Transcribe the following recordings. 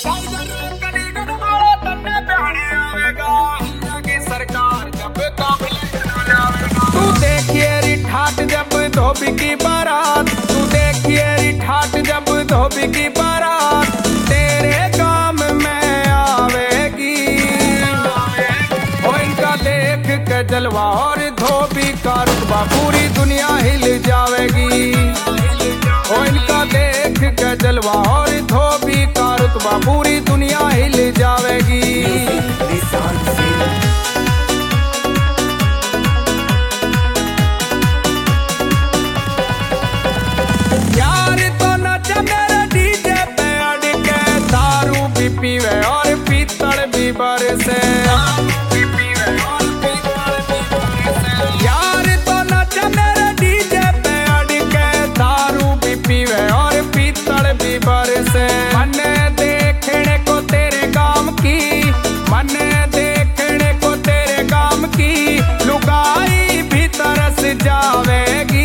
तू देखिए री ठाट जब धोबी की बारात, तू देखिए री ठाट जब धोबी की बारात तेरे काम में आवेगी। ओ इनका देख के जलवा और धोबी का रुतबा पूरी दुनिया हिल जाएगी। ओ इनका देख के जलवा और धोबी का रुतबा पूरी दुनिया हिल जाएगी। यार तो नचा मेरे डीजे पे अड़ के, दारू भी पीवे और पीतल भी बरसे। यार तो नचा मेरे डीजे पे अड़ के, दारू भी पीवे और पीतल भी बरसे। मने देखने को तेरे काम की, मने देखने को तेरे काम की लुगाई भी तरस जावेगी।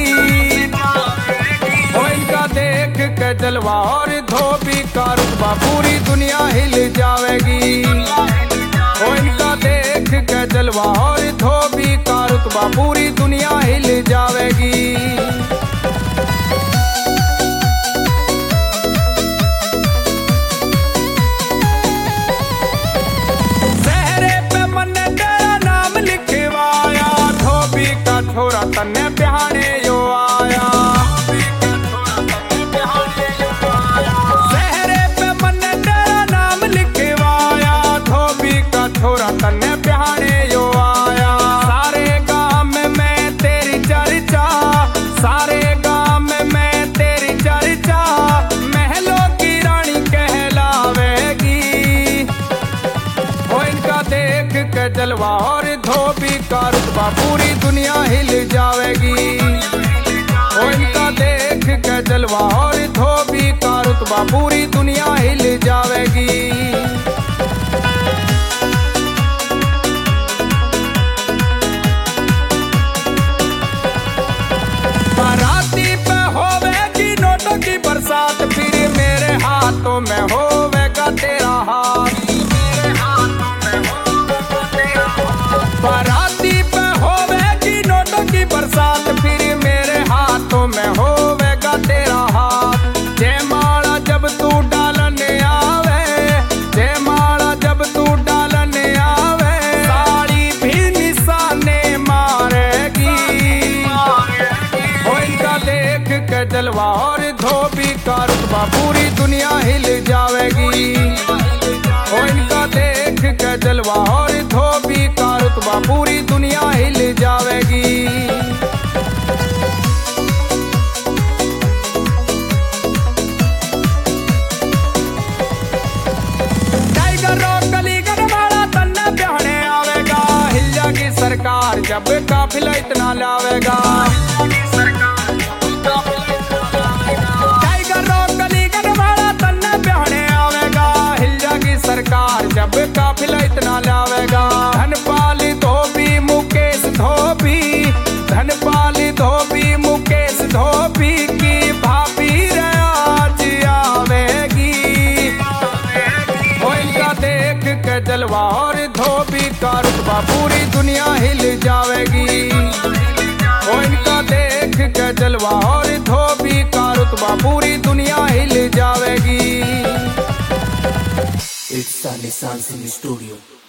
देख के जलवा और धोबी का रुतबा पूरी दुनिया हिल जाएगी। ओ इनका देख के जलवा और धोबी का रुतबा पूरी दुनिया हिल जाएगी। सहरे पे मन्ने तेरा नाम लिखवाया, धोबी का छोरा तन्ने बिहाने यो आया। छोरा तन्ने बिहाने यो आया। सारे गांव में तेरी चर्चा, सारे गांव में तेरी चर्चा महलों की रानी कहलावेगी। ओ इनका देख के जलवा और धोबी का रुतबा पूरी दुनिया हिल जाएगी। ओ इनका देख के जलवा और धोबी का रुतबा पूरी दुनिया हिल जाएगी। बरसात फिर मेरे हाथों में होवेगा तेरा हाथ, बाराती पे होवेगी नोटों की बरसात फिर मेरे हाथों में होवेगा तेरा हाथ। जयमाला जब तू डालने आवे, जयमाला जब तू डालने आवे साड़ी भी निशाने मारेगी। ओ इनका देख के जलवा और धोबी का रुतबा पूरी दुनिया हिल जाएगी। ओ इनका देख के जलवा और धोबी का रुतबा पूरी दुनिया हिल जाएगी। टाइगर रोक गलीगढ़ वाला तन्ने बिहाने आवेगा, हिल जाएगी सरकार जब काफिला इतना लावेगा। सरकार जब काफिला इतना लावेगा। धनपाली धोबी मुकेश धोबी, धनपाली धोबी मुकेश धोबी की भाभी रे आज आवेगी। ओ इनका देख के जलवा और धोबी का रुतबा पूरी दुनिया हिल जाएगी। ओ इनका देख के जलवा और धोबी का रुतबा पूरी दुनिया हिल जाएगी। It's Sunny Sounds in the studio.